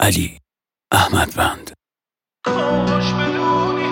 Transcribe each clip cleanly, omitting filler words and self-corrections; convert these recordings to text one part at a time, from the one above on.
علی احمدوند. کاش بدونی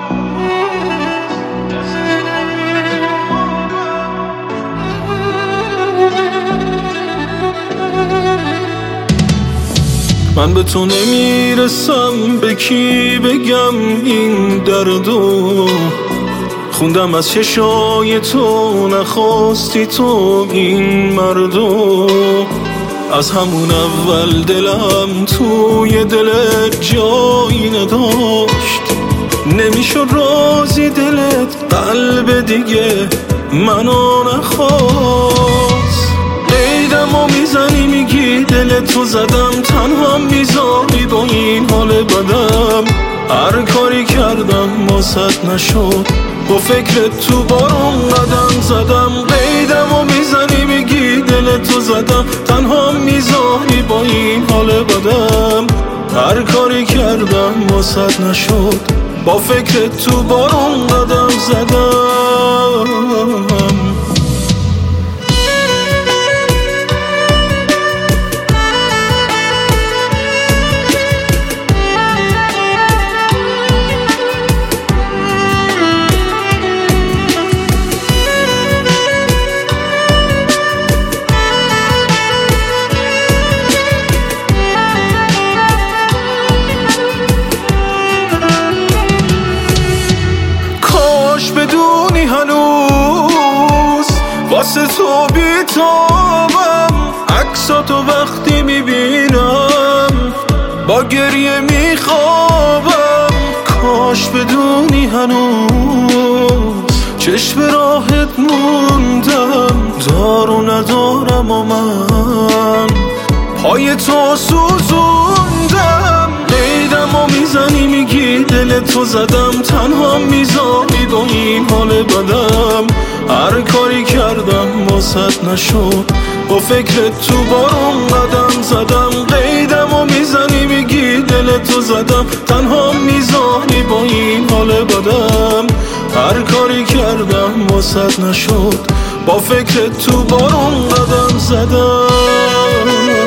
من به تو نمیرسم، به کی بگم این دردو؟ خوندم از چشای تو، نخواستی تو این مردو. از همون اول دلم توی دلت جایی نداشت، نمیشد رازی دلت قلب دیگه منو نخواست. قیدمو میزنی میگی دلتو زدم، تنها میذاری با این حال بدم. هر کاری کردم واسط نشد، با فکرت تو بارون قدم زدم. قیدمو میزنی میگی دلتو زدم، تنها میذاری با این حال بدم. هر کاری کردم واسط نشد، با فکرت تو بارون قدم زدم. بدونی هنوز واسه تو بیتابم، عکساتو وقتی میبینم با گریه میخوابم. کاش بدونی هنوز چشم راحت موندم، دار و ندارم و من پای تو سوزوندم. قیدمو میزنی میگی دلتو زدم، تنها میذاری با این حال بدم. هر کاری کردم واسط نشد، با فکرت تو بارون قدم زدم. قیدمو میزنی میگی دلتو زدم، تنها میذاری با این حال بدم. هر کاری کردم واسط نشد، با فکرت تو بارون قدم زدم.